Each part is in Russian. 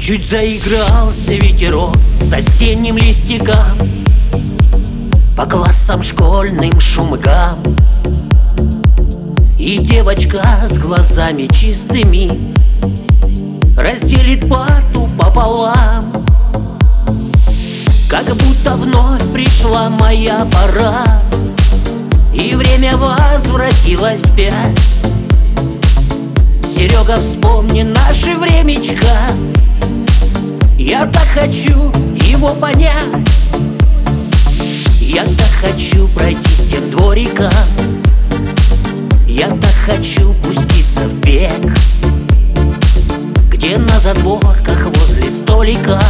Чуть заигрался ветерок с осенним листиком, по классам школьным шумгам. И девочка с глазами чистыми разделит парту пополам. Как будто вновь пришла моя пора, и время возвратилось вспять. Серега, вспомни наше времечко, я так хочу его понять. Я так хочу пройтись тем двориком, я так хочу пуститься в бег, где на задворках возле столика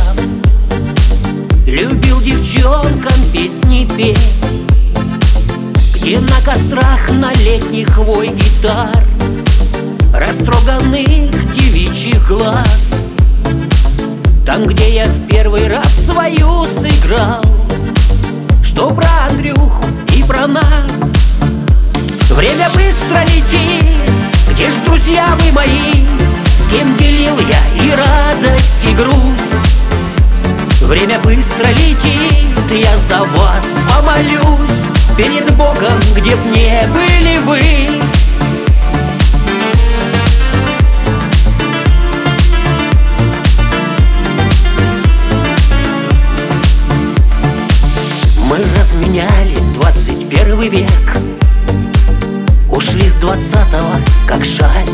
любил девчонкам песни петь, где на кострах на летних вой гитар, растроганных девичьих глаз. Там, где я в первый раз свою сыграл, что про Андрюху и про нас. Время быстро летит, где ж друзья вы мои, с кем делил я и радость, и грусть. Время быстро летит, я за вас помолюсь перед Богом, где б не были вы. Мы разменяли 21 век, ушли с 20-го, как жаль.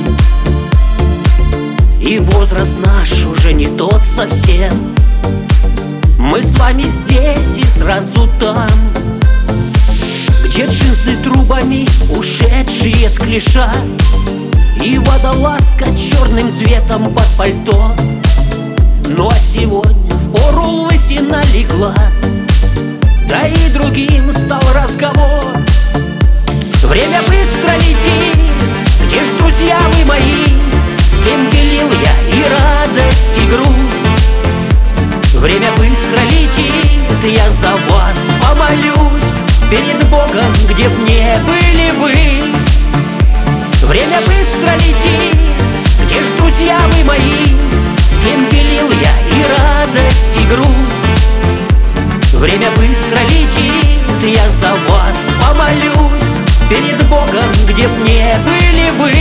И возраст наш уже не тот совсем. Мы с вами здесь и сразу там, где джинсы трубами, ушедшие с клиша, и водолазка черным цветом под пальто. Ну а сегодня впору лысина легла, да и другим стал разговор. Время быстро летит, где ж друзья вы мои, с кем делил я и радость, и грусть. Время быстро летит, я за вас помолюсь перед Богом, где б не были вы. Время быстро летит, где ж друзья вы мои, с кем делил я и радость, и грусть. Время быстро летит, я за вас помолюсь перед Богом, где б не были вы.